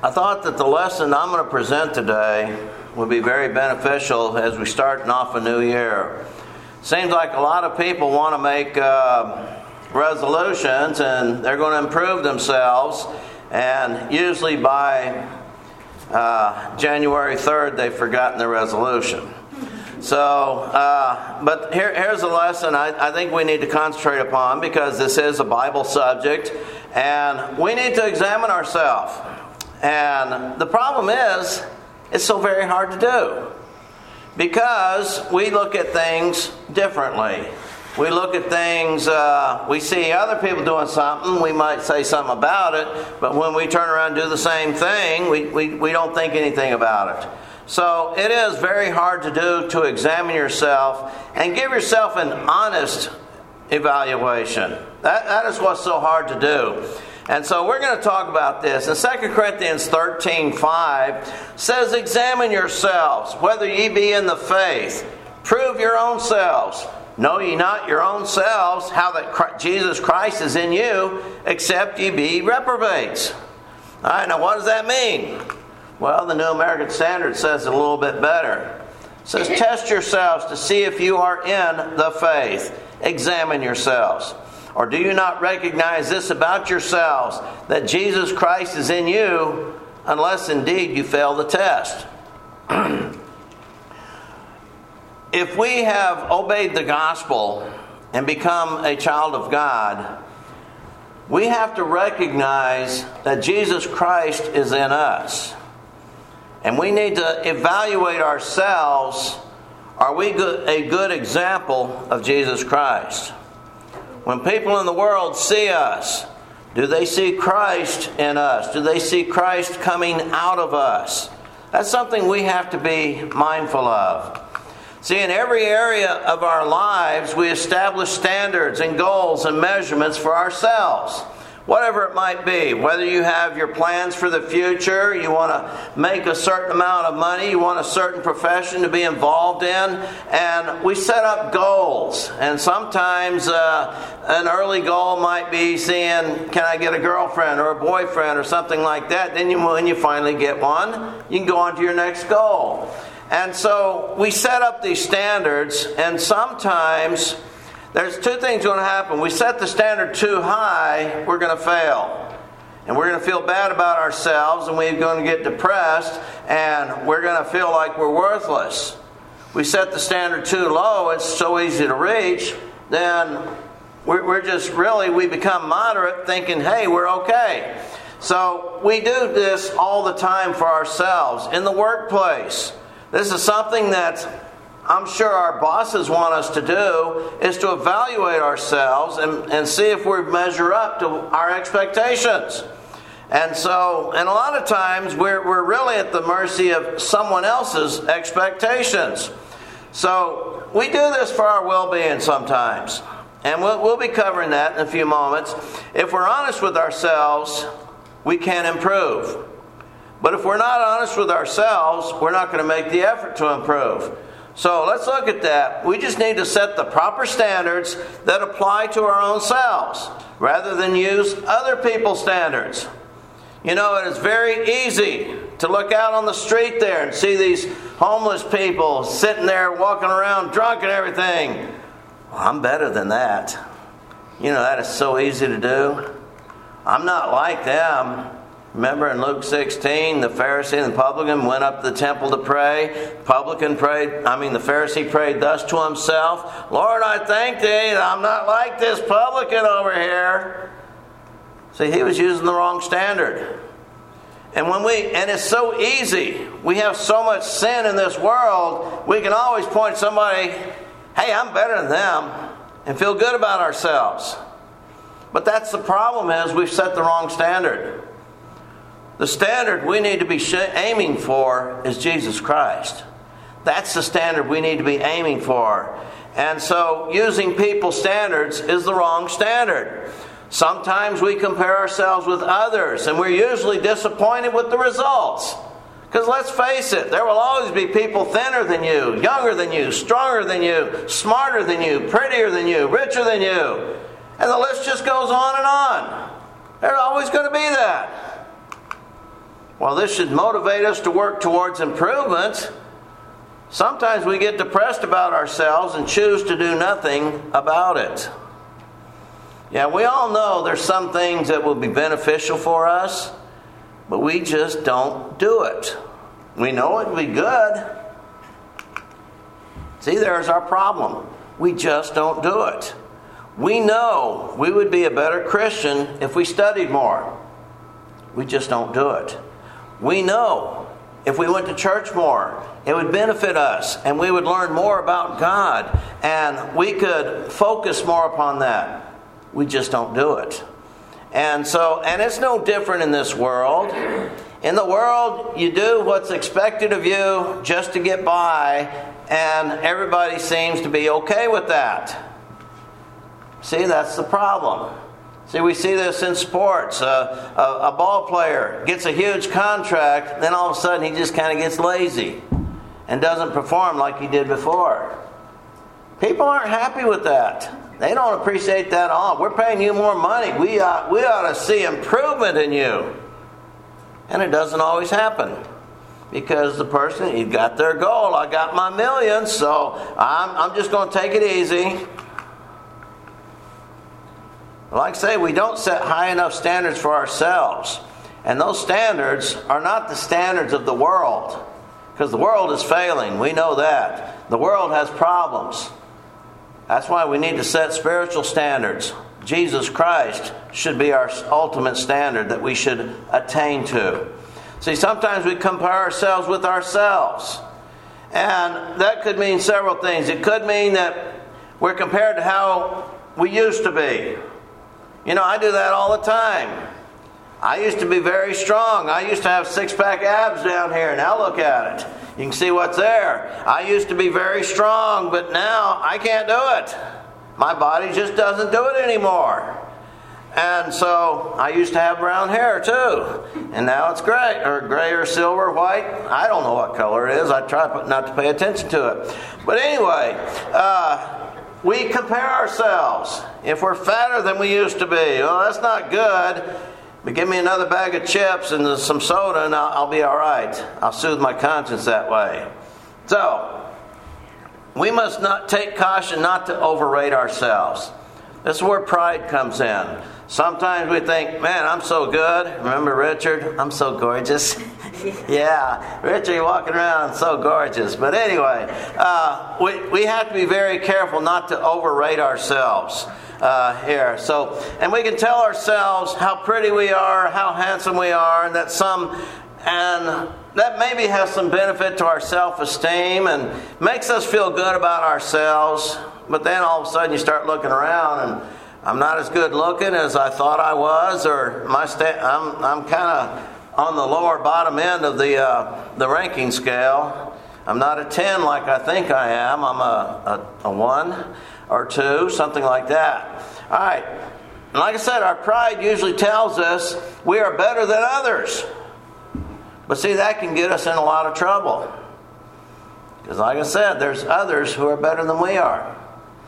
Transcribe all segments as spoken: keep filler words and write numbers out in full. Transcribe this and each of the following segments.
I thought that the lesson I'm going to present today would be very beneficial as we start off a new year. Seems like a lot of people want to make uh, resolutions and they're going to improve themselves, and usually by uh, January third they've forgotten their resolution. So, uh, but here, here's a lesson I, I think we need to concentrate upon, because this is a Bible subject and we need to examine ourselves. And the problem is, it's so very hard to do, because we look at things differently. We look at things, uh, we see other people doing something, we might say something about it, but when we turn around and do the same thing, we, we, we don't think anything about it. So it is very hard to do, to examine yourself and give yourself an honest evaluation. That, that is what's so hard to do. And so we're going to talk about this. And Second Corinthians thirteen five says, "Examine yourselves, whether ye be in the faith. Prove your own selves. Know ye not your own selves, how that Jesus Christ is in you, except ye be reprobates." All right, now what does that mean? Well, the New American Standard says it a little bit better. It says, "Test yourselves to see if you are in the faith. Examine yourselves. Or do you not recognize this about yourselves, that Jesus Christ is in you, unless indeed you fail the test?" If we have obeyed the gospel and become a child of God, we have to recognize that Jesus Christ is in us. And we need to evaluate ourselves. Are we good, a good example of Jesus Christ? When people in the world see us, do they see Christ in us? Do they see Christ coming out of us? That's something we have to be mindful of. See, in every area of our lives, we establish standards and goals and measurements for ourselves. Whatever it might be, whether you have your plans for the future, you want to make a certain amount of money, you want a certain profession to be involved in, and we set up goals. And sometimes uh, an early goal might be seeing, can I get a girlfriend or a boyfriend or something like that. Then you, when you finally get one, you can go on to your next goal. And so we set up these standards, and sometimes there's two things going to happen. We set the standard too high, we're going to fail. And we're going to feel bad about ourselves, and we're going to get depressed, and we're going to feel like we're worthless. We set the standard too low, it's so easy to reach, then we're, we're just really, we become moderate, thinking, hey, we're okay. So we do this all the time for ourselves. In the workplace, this is something that I'm sure our bosses want us to do, is to evaluate ourselves and, and see if we measure up to our expectations. And so, and a lot of times we're, we're really at the mercy of someone else's expectations. So we do this for our well-being sometimes. And we'll, we'll be covering that in a few moments. If we're honest with ourselves, we can improve. But if we're not honest with ourselves, we're not going to make the effort to improve. So let's look at that. We just need to set the proper standards that apply to our own selves, rather than use other people's standards. You know, it is very easy to look out on the street there and see these homeless people sitting there walking around drunk and everything. Well, I'm better than that. You know, that is so easy to do. I'm not like them. Remember in Luke sixteen, the Pharisee and the publican went up to the temple to pray. The publican prayed, I mean the Pharisee prayed thus to himself, "Lord, I thank thee that I'm not like this publican over here." See, he was using the wrong standard. And when we, and it's so easy, we have so much sin in this world, we can always point to somebody, hey, I'm better than them, and feel good about ourselves. But that's the problem, is we've set the wrong standard. The standard we need to be aiming for is Jesus Christ. That's the standard we need to be aiming for. And so using people's standards is the wrong standard. Sometimes we compare ourselves with others, and we're usually disappointed with the results. Because let's face it, there will always be people thinner than you, younger than you, stronger than you, smarter than you, prettier than you, richer than you. And the list just goes on and on. There's always going to be that. While this should motivate us to work towards improvement, sometimes we get depressed about ourselves and choose to do nothing about it. Yeah, we all know there's some things that will be beneficial for us, but we just don't do it. We know it would be good. See, there's our problem. We just don't do it. We know we would be a better Christian if we studied more. We just don't do it. We know if we went to church more, it would benefit us and we would learn more about God and we could focus more upon that. We just don't do it. And so, and it's no different in this world. In the world, you do what's expected of you just to get by, and everybody seems to be okay with that. See, that's the problem. See, we see this in sports. Uh, a, a ball player gets a huge contract, then all of a sudden he just kind of gets lazy and doesn't perform like he did before. People aren't happy with that. They don't appreciate that at all. We're paying you more money. We ought, we ought to see improvement in you. And it doesn't always happen. Because the person, he got their goal. I got my millions, so I'm, I'm just going to take it easy. Like I say, we don't set high enough standards for ourselves. And those standards are not the standards of the world. Because the world is failing. We know that. The world has problems. That's why we need to set spiritual standards. Jesus Christ should be our ultimate standard that we should attain to. See, sometimes we compare ourselves with ourselves. And that could mean several things. It could mean that we're compared to how we used to be. You know, I do that all the time. I used to be very strong. I used to have six-pack abs down here. Now look at it. You can see what's there. I used to be very strong, but now I can't do it. My body just doesn't do it anymore. And so I used to have brown hair too. And now it's gray, or gray or silver, white. I don't know what color it is. I try not to pay attention to it. But anyway, uh, we compare ourselves. If we're fatter than we used to be, well, that's not good. But give me another bag of chips and some soda and I'll, I'll be all right. I'll soothe my conscience that way. So, we must not take caution not to overrate ourselves. This is where pride comes in. Sometimes we think, man, I'm so good. Remember Richard? I'm so gorgeous. Yeah, Richard, you're walking around so gorgeous. But anyway, uh, we, we have to be very careful not to overrate ourselves. Uh, here. So, and we can tell ourselves how pretty we are, how handsome we are, and that some, and that maybe has some benefit to our self-esteem and makes us feel good about ourselves. But then all of a sudden you start looking around and I'm not as good looking as I thought I was, or my sta- I'm I'm kind of on the lower bottom end of the uh, the ranking scale. I'm not a ten like I think I am. I'm a a, a one. Or two, something like that. All right. And like I said, our pride usually tells us we are better than others. But see, that can get us in a lot of trouble. Because like I said, there's others who are better than we are.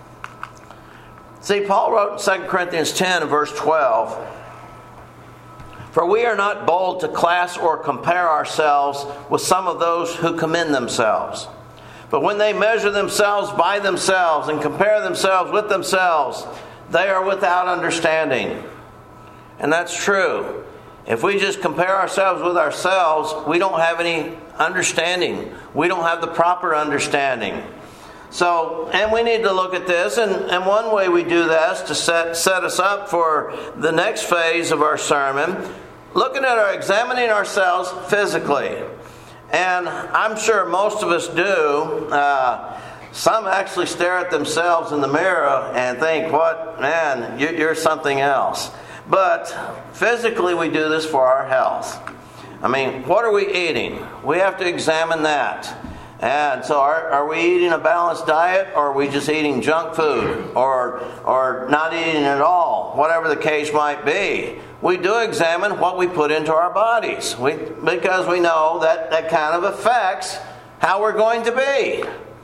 See, Paul wrote in Second Corinthians ten, verse twelve, "For we are not bold to class or compare ourselves with some of those who commend themselves. But when they measure themselves by themselves and compare themselves with themselves, they are without understanding." And that's true. If we just compare ourselves with ourselves, we don't have any understanding. We don't have the proper understanding. So, and we need to look at this, and, and one way we do that is to set, set us up for the next phase of our sermon, looking at our, examining ourselves physically. And I'm sure most of us do. Uh, some actually stare at themselves in the mirror and think, what, man, you're something else. But physically we do this for our health. I mean, what are we eating? We have to examine that. And so are, are we eating a balanced diet, or are we just eating junk food, or or not eating at all? Whatever the case might be. We do examine what we put into our bodies, we, because we know that that kind of affects how we're going to be.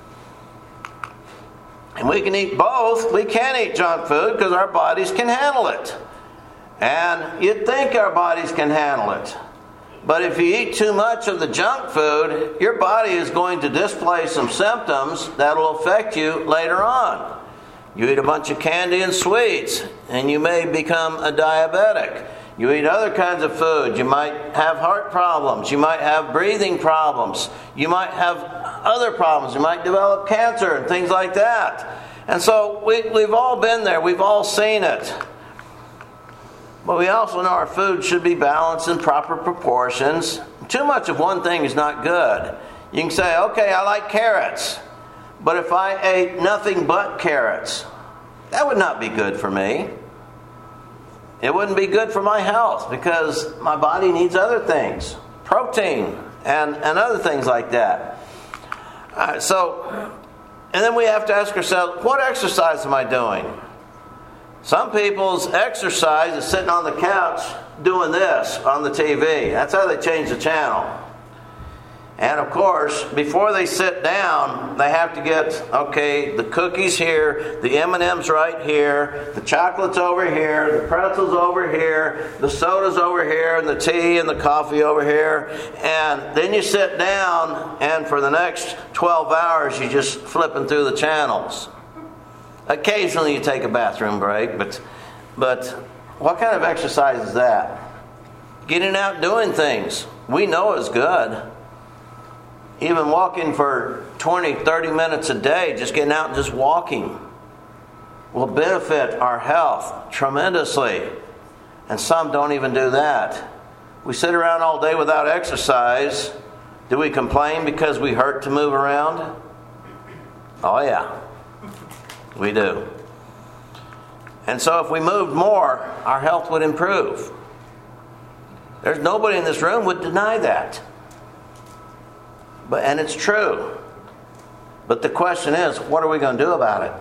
And we can eat both. We can eat junk food because our bodies can handle it. And you'd think our bodies can handle it. But if you eat too much of the junk food, your body is going to display some symptoms that will affect you later on. You eat a bunch of candy and sweets, and you may become a diabetic. You eat other kinds of food, you might have heart problems, you might have breathing problems, you might have other problems, you might develop cancer and things like that. And so we, we've all been there, we've all seen it. But we also know our food should be balanced in proper proportions. Too much of one thing is not good. You can say, okay, I like carrots, but if I ate nothing but carrots, that would not be good for me. It wouldn't be good for my health because my body needs other things, protein and, and other things like that. Uh, so, and then we have to ask ourselves, what exercise am I doing? Some people's exercise is sitting on the couch doing this on the T V. That's how they change the channel. And of course, before they sit down, they have to get, okay, the cookies here, the M and M's right here, the chocolate's over here, the pretzel's over here, the soda's over here, and the tea and the coffee over here. And then you sit down, and for the next twelve hours, you're just flipping through the channels. Occasionally you take a bathroom break, but but what kind of exercise is that? Getting out doing things we know is good. Even walking for twenty, thirty minutes a day, just getting out and just walking, will benefit our health tremendously. And some don't even do that. We sit around all day without exercise. Do we complain because we hurt to move around? Oh yeah. We do. And so if we moved more, our health would improve. There's nobody in this room would deny that. But and it's true. But the question is, what are we going to do about it?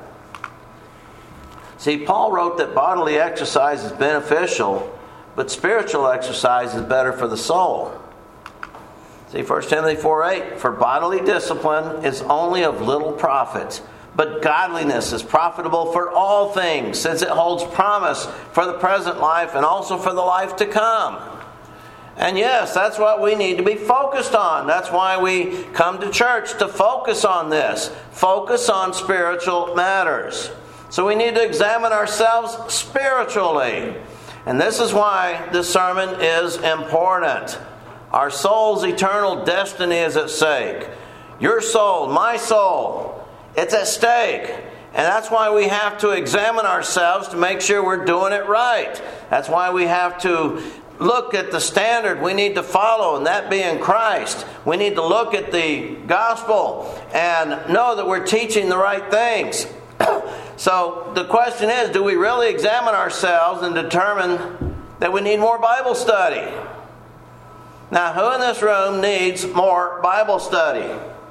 See, Paul wrote that bodily exercise is beneficial, but spiritual exercise is better for the soul. See, First Timothy four eight, for bodily discipline is only of little profit, but godliness is profitable for all things, since it holds promise for the present life and also for the life to come. And yes, that's what we need to be focused on. That's why we come to church, to focus on this. Focus on spiritual matters. So we need to examine ourselves spiritually. And this is why this sermon is important. Our soul's eternal destiny is at stake. Your soul, my soul, it's at stake. And that's why we have to examine ourselves to make sure we're doing it right. That's why we have to look at the standard we need to follow, and that being Christ. We need to look at the gospel and know that we're teaching the right things. So the question is, do we really examine ourselves and determine that we need more Bible study? Now, who in this room needs more Bible study?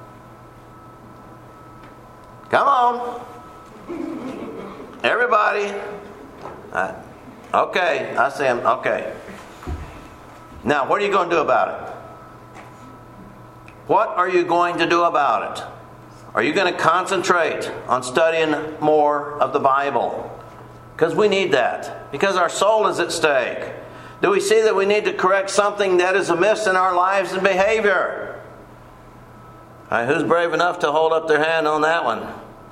Come on. Everybody. Uh, okay, I see him. Okay. Now, what are you going to do about it? What are you going to do about it? Are you going to concentrate on studying more of the Bible? Because we need that. Because our soul is at stake. Do we see that we need to correct something that is amiss in our lives and behavior? All right, who's brave enough to hold up their hand on that one?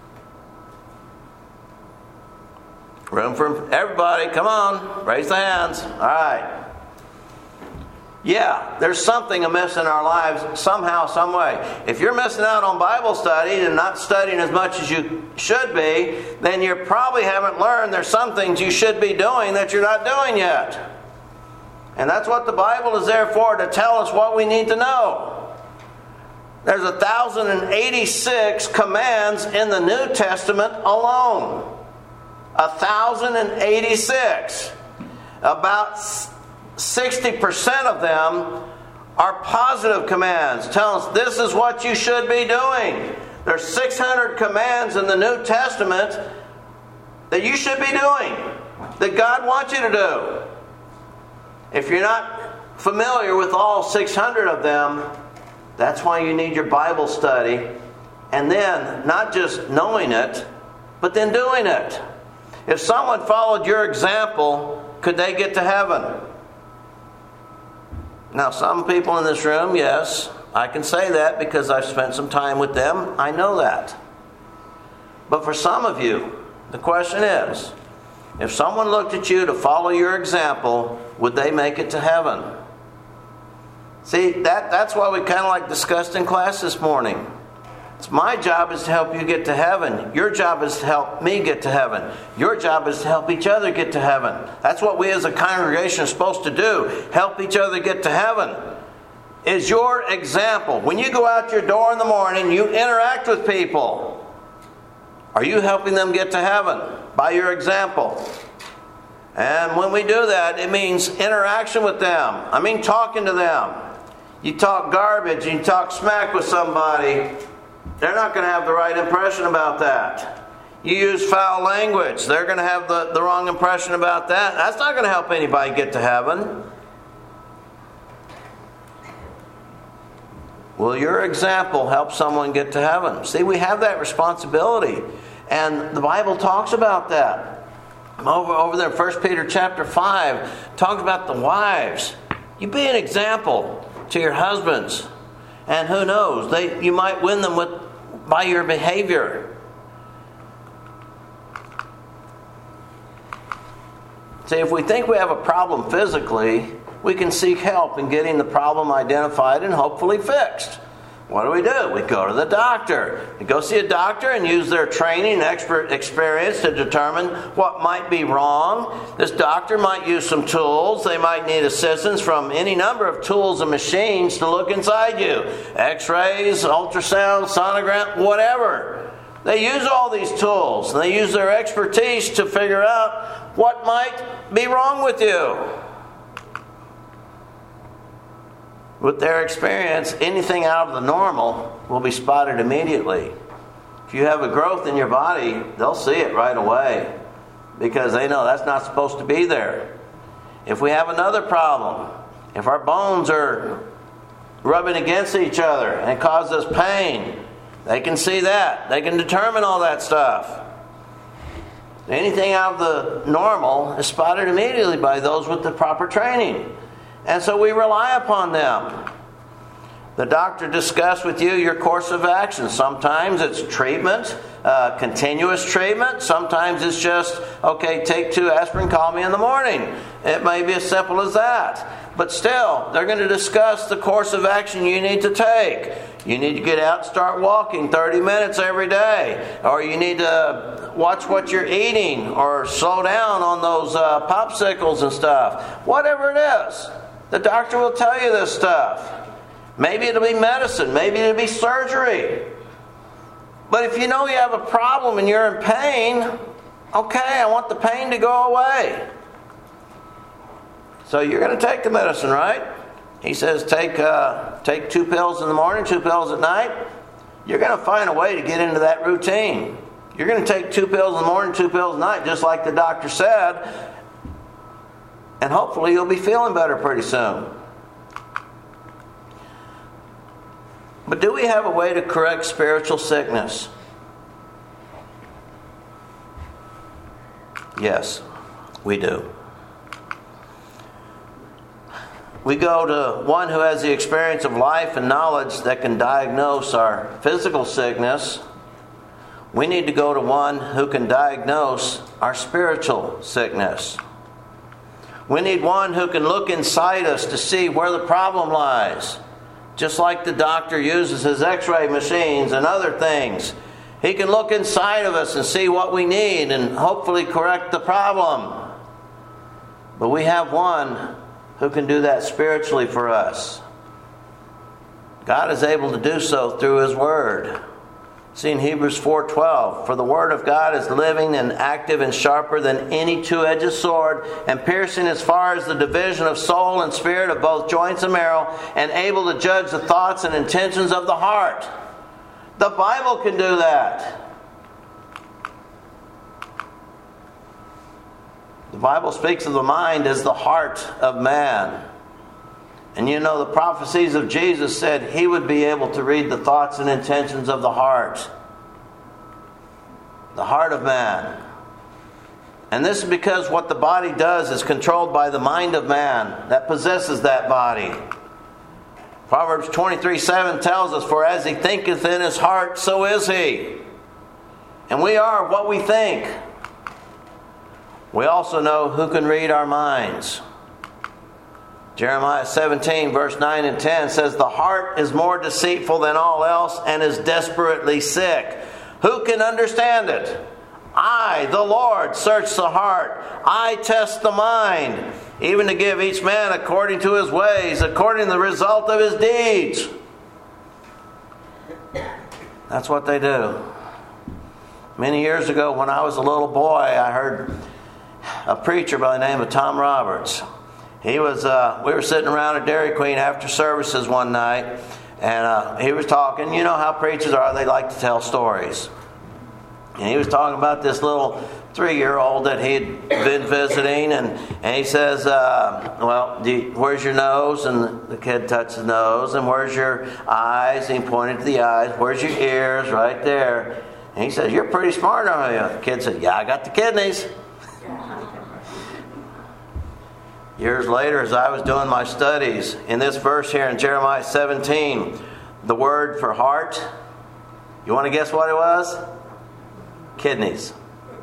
Room for everybody. Come on. Raise the hands. All right. Yeah, there's something amiss in our lives somehow, some way. If you're missing out on Bible study and not studying as much as you should be, then you probably haven't learned there's some things you should be doing that you're not doing yet. And that's what the Bible is there for, to tell us what we need to know. There's one thousand eighty-six commands in the New Testament alone. one thousand eighty-six. About sixty percent of them are positive commands, telling us this is what you should be doing. There's six hundred commands in the New Testament that you should be doing, that God wants you to do. If you're not familiar with all six hundred of them, that's why you need your Bible study. And then, not just knowing it, but then doing it. If someone followed your example, could they get to heaven? No, Now, some people in this room, yes, I can say that because I've spent some time with them. I know that. But for some of you, the question is, if someone looked at you to follow your example, would they make it to heaven? See, that, that's what we kind of like discussed in class this morning. It's my job is to help you get to heaven. Your job is to help me get to heaven. Your job is to help each other get to heaven. That's what we as a congregation are supposed to do. Help each other get to heaven. Is your example. When you go out your door in the morning, you interact with people. Are you helping them get to heaven by your example? And when we do that, it means interaction with them. I mean talking to them. You talk garbage, you talk smack with somebody, they're not going to have the right impression about that. You use foul language, they're going to have the, the wrong impression about that. That's not going to help anybody get to heaven. Will your example help someone get to heaven? See, we have that responsibility. And the Bible talks about that. Over, over there in First Peter chapter five, talks about the wives. You be an example to your husbands. And who knows, they you might win them with by your behavior. See, if we think we have a problem physically, we can seek help in getting the problem identified and hopefully fixed. What do we do? We go to the doctor. We go see a doctor and use their training and expert experience to determine what might be wrong. This doctor might use some tools. They might need assistance from any number of tools and machines to look inside you. X-rays, ultrasound, sonogram, whatever. They use all these tools and they use their expertise to figure out what might be wrong with you. With their experience, anything out of the normal will be spotted immediately. If you have a growth in your body, they'll see it right away because they know that's not supposed to be there. If we have another problem, if our bones are rubbing against each other and cause us pain, they can see that. They can determine all that stuff. Anything out of the normal is spotted immediately by those with the proper training. And so we rely upon them. The doctor discussed with you your course of action. Sometimes it's treatment, uh, continuous treatment. Sometimes it's just, okay, take two aspirin, call me in the morning. It may be as simple as that. But still, they're going to discuss the course of action you need to take. You need to get out and start walking thirty minutes every day. Or you need to watch what you're eating or slow down on those uh, popsicles and stuff. Whatever it is. The doctor will tell you this stuff. Maybe it'll be medicine. Maybe it'll be surgery. But if you know you have a problem and you're in pain, okay, I want the pain to go away. So you're going to take the medicine, right? He says take uh, take two pills in the morning, two pills at night. You're going to find a way to get into that routine. You're going to take two pills in the morning, two pills at night, just like the doctor said. And hopefully you'll be feeling better pretty soon. But do we have a way to correct spiritual sickness? Yes, we do. We go to one who has the experience of life and knowledge that can diagnose our physical sickness. We need to go to one who can diagnose our spiritual sickness. We need one who can look inside us to see where the problem lies. Just like the doctor uses his x-ray machines and other things. He can look inside of us and see what we need and hopefully correct the problem. But we have one who can do that spiritually for us. God is able to do so through His Word. See in Hebrews four twelve, for the Word of God is living and active and sharper than any two-edged sword, and piercing as far as the division of soul and spirit, of both joints and marrow, and able to judge the thoughts and intentions of the heart. The Bible can do that. The Bible speaks of the mind as the heart of man. And you know, the prophecies of Jesus said He would be able to read the thoughts and intentions of the heart. The heart of man. And this is because what the body does is controlled by the mind of man that possesses that body. Proverbs twenty-three seven tells us, "For as he thinketh in his heart, so is he." And we are what we think. We also know who can read our minds. Jeremiah seventeen, verse nine and ten says, "The heart is more deceitful than all else and is desperately sick. Who can understand it? I, the Lord, search the heart. I test the mind, even to give each man according to his ways, according to the result of his deeds." That's what they do. Many years ago, when I was a little boy, I heard a preacher by the name of Tom Roberts. He was. Uh, we were sitting around at Dairy Queen after services one night, and uh, he was talking. You know how preachers are; they like to tell stories. And he was talking about this little three-year-old that he'd been visiting, and, and he says, uh, "Well, do you, where's your nose?" And the kid touched his nose. "And where's your eyes?" And he pointed to the eyes. "Where's your ears?" "Right there." And he says, "You're pretty smart, aren't you?" The kid said, "Yeah, I got the kidneys." Years later, as I was doing my studies, in this verse here in Jeremiah seventeen, the word for heart, you want to guess what it was? Kidneys.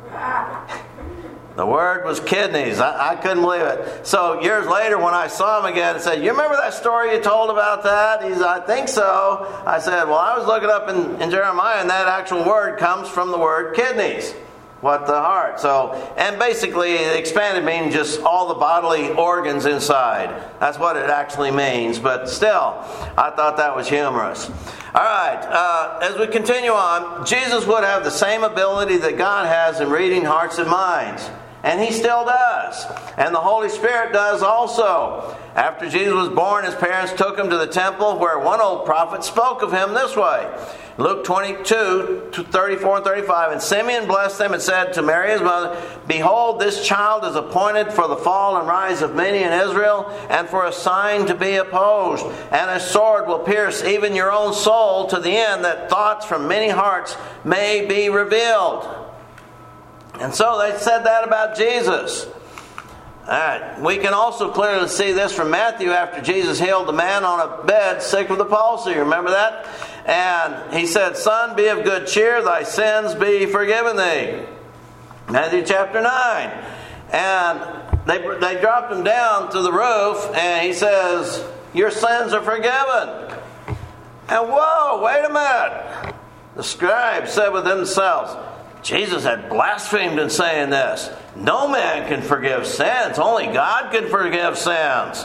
The word was kidneys. I, I couldn't believe it. So years later, when I saw him again, I said, "You remember that story you told about that?" He said, "I think so." I said, "Well, I was looking up in, in Jeremiah, and that actual word comes from the word kidneys." What the heart. So, and basically it expanded meaning just all the bodily organs inside. That's what it actually means. But still, I thought that was humorous. All right, uh, as we continue on, Jesus would have the same ability that God has in reading hearts and minds. And He still does. And the Holy Spirit does also. After Jesus was born, His parents took Him to the temple, where one old prophet spoke of Him this way. Luke twenty-two, thirty-four and thirty-five. "And Simeon blessed them and said to Mary his mother, Behold, this child is appointed for the fall and rise of many in Israel, and for a sign to be opposed. And a sword will pierce even your own soul, to the end that thoughts from many hearts may be revealed." And so they said that about Jesus. All right. We can also clearly see this from Matthew after Jesus healed the man on a bed sick with a palsy. Remember that? And He said, "Son, be of good cheer, thy sins be forgiven thee." Matthew chapter nine. And they, they dropped him down to the roof, and He says, "Your sins are forgiven." And whoa, wait a minute. The scribes said within themselves, Jesus had blasphemed in saying this. No man can forgive sins. Only God can forgive sins.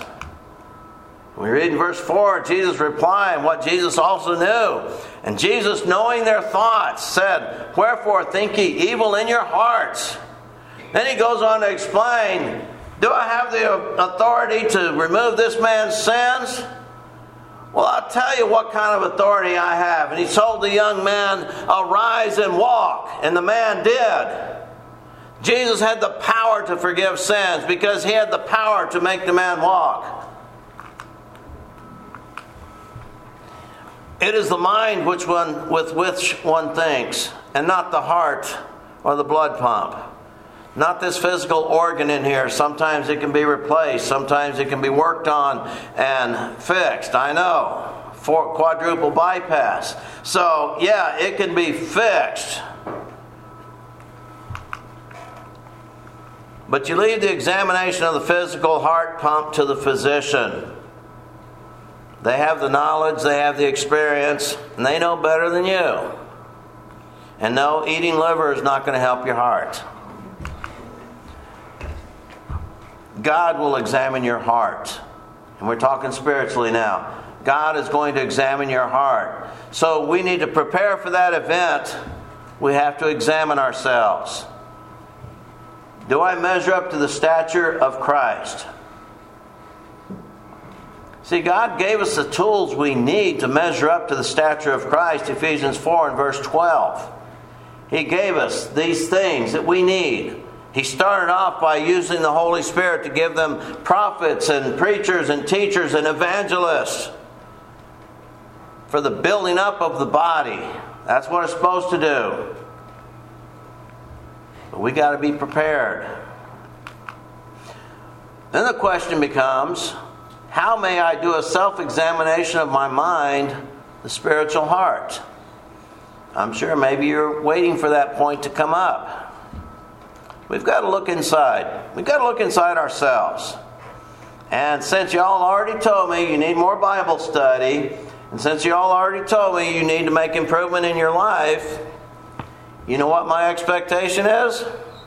We read in verse four, Jesus replying what Jesus also knew. "And Jesus, knowing their thoughts, said, Wherefore think ye evil in your hearts?" Then He goes on to explain, "Do I have the authority to remove this man's sins? Well, I'll tell you what kind of authority I have." And He told the young man, "Arise and walk." And the man did. Jesus had the power to forgive sins because He had the power to make the man walk. It is the mind which one, with which one thinks, and not the heart or the blood pump. Not this physical organ in here. Sometimes it can be replaced. Sometimes it can be worked on and fixed. I know. For quadruple bypass. So, yeah, it can be fixed. But you leave the examination of the physical heart pump to the physician. They have the knowledge, they have the experience, and they know better than you. And no, eating liver is not going to help your heart. God will examine your heart. And we're talking spiritually now. God is going to examine your heart. So we need to prepare for that event. We have to examine ourselves. Do I measure up to the stature of Christ? See, God gave us the tools we need to measure up to the stature of Christ, Ephesians four and verse twelve. He gave us these things that we need. He started off by using the Holy Spirit to give them prophets and preachers and teachers and evangelists for the building up of the body. That's what it's supposed to do. But we got to be prepared. Then the question becomes, how may I do a self-examination of my mind, the spiritual heart? I'm sure maybe you're waiting for that point to come up. We've got to look inside. We've got to look inside ourselves. And since y'all already told me you need more Bible study, and since y'all already told me you need to make improvement in your life, you know what my expectation is?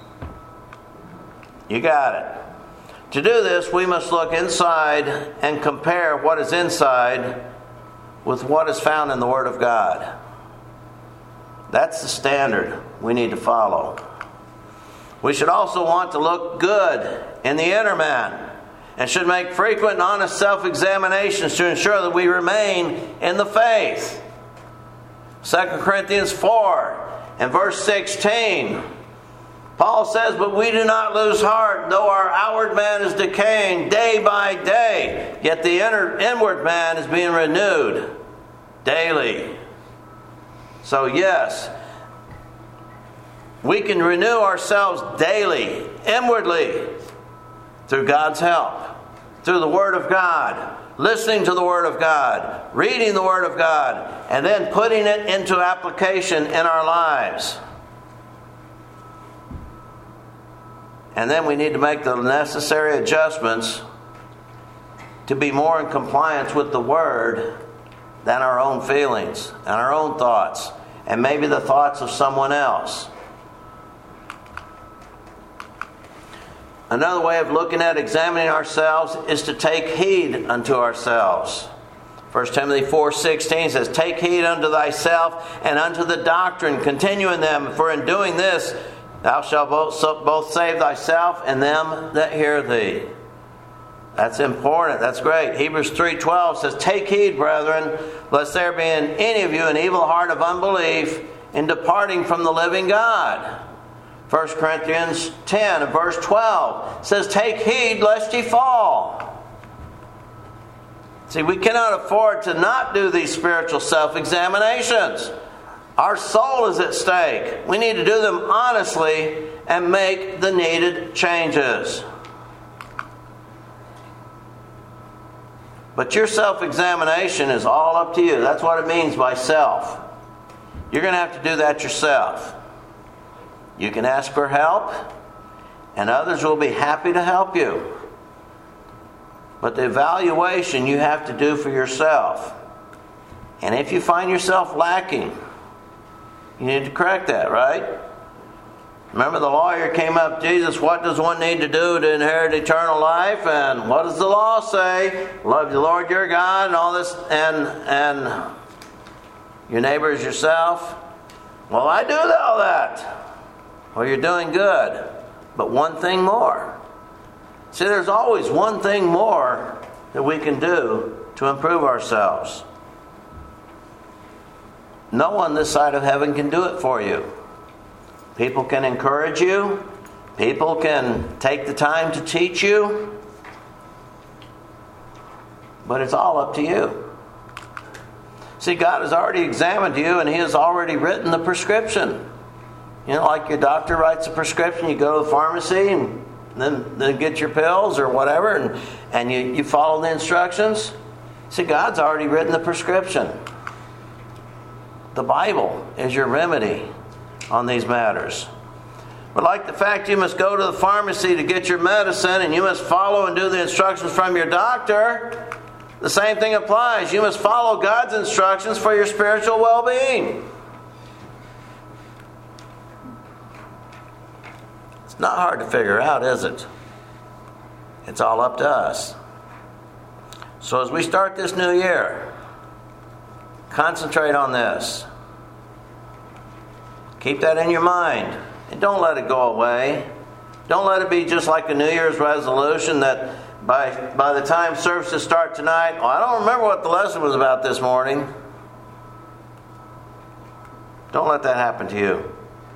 You got it. To do this, we must look inside and compare what is inside with what is found in the Word of God. That's the standard we need to follow. We should also want to look good in the inner man and should make frequent and honest self-examinations to ensure that we remain in the faith. Second Corinthians four and verse sixteen, Paul says, "But we do not lose heart, though our outward man is decaying day by day, yet the inner, inward man is being renewed daily." So yes, we can renew ourselves daily, inwardly, through God's help, through the Word of God, listening to the Word of God, reading the Word of God, and then putting it into application in our lives. And then we need to make the necessary adjustments to be more in compliance with the Word than our own feelings and our own thoughts, and maybe the thoughts of someone else. Another way of looking at examining ourselves is to take heed unto ourselves. First Timothy four sixteen says, "Take heed unto thyself and unto the doctrine. Continue in them, for in doing this thou shalt both, both save thyself and them that hear thee." That's important. That's great. Hebrews three twelve says, "Take heed, brethren, lest there be in any of you an evil heart of unbelief in departing from the living God." First Corinthians ten and verse twelve says, "Take heed lest ye fall." See, we cannot afford to not do these spiritual self-examinations. Our soul is at stake. We need to do them honestly and make the needed changes. But your self-examination is all up to you. That's what it means by self. You're going to have to do that yourself. You can ask for help, and others will be happy to help you. But the evaluation you have to do for yourself. And if you find yourself lacking, you need to correct that, right? Remember the lawyer came up to Jesus, "What does one need to do to inherit eternal life?" And what does the law say? Love the Lord your God and all this, and and your neighbor as yourself. Well, I do all that. Well, you're doing good. But one thing more. See, there's always one thing more that we can do to improve ourselves. No one this side of heaven can do it for you. People can encourage you. People can take the time to teach you. But it's all up to you. See, God has already examined you and He has already written the prescription. You know, like your doctor writes a prescription, you go to the pharmacy and then, then get your pills or whatever, and, and you, you follow the instructions. See, God's already written the prescription. The Bible is your remedy on these matters. But like the fact you must go to the pharmacy to get your medicine and you must follow and do the instructions from your doctor, the same thing applies. You must follow God's instructions for your spiritual well-being. It's not hard to figure out, is it? It's all up to us. So as we start this new year, concentrate on this. Keep that in your mind. And don't let it go away. Don't let it be just like a New Year's resolution that by, by the time services start tonight, oh, I don't remember what the lesson was about this morning. Don't let that happen to you.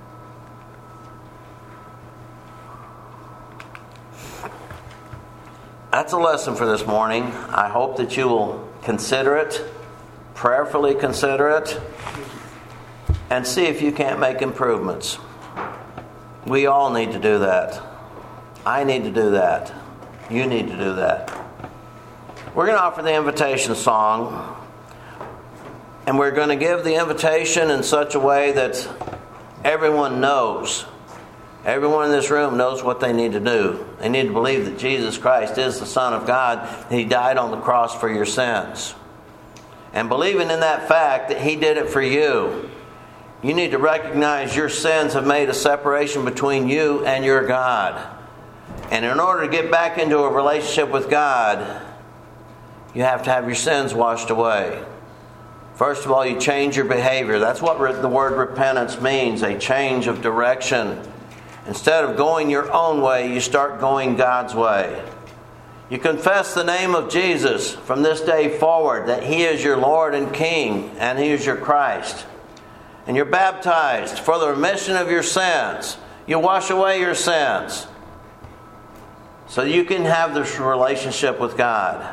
That's a lesson for this morning. I hope that you will consider it, prayerfully consider it, and see if you can't make improvements. We all need to do that. I need to do that. You need to do that. We're going to offer the invitation song. And we're going to give the invitation in such a way that everyone knows. Everyone in this room knows what they need to do. They need to believe that Jesus Christ is the Son of God, and He died on the cross for your sins. And believing in that fact that He did it for you, you need to recognize your sins have made a separation between you and your God. And in order to get back into a relationship with God, you have to have your sins washed away. First of all, you change your behavior. That's what re- the word repentance means, a change of direction. Instead of going your own way, you start going God's way. You confess the name of Jesus from this day forward, that He is your Lord and King, and He is your Christ. And you're baptized for the remission of your sins. You wash away your sins so you can have this relationship with God.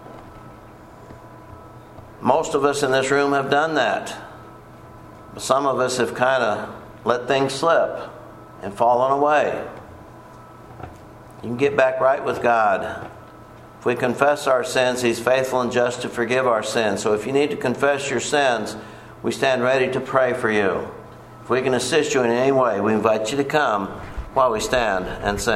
Most of us in this room have done that. But some of us have kind of let things slip and fallen away. You can get back right with God. If we confess our sins, He's faithful and just to forgive our sins. So if you need to confess your sins, we stand ready to pray for you. If we can assist you in any way, we invite you to come while we stand and sing.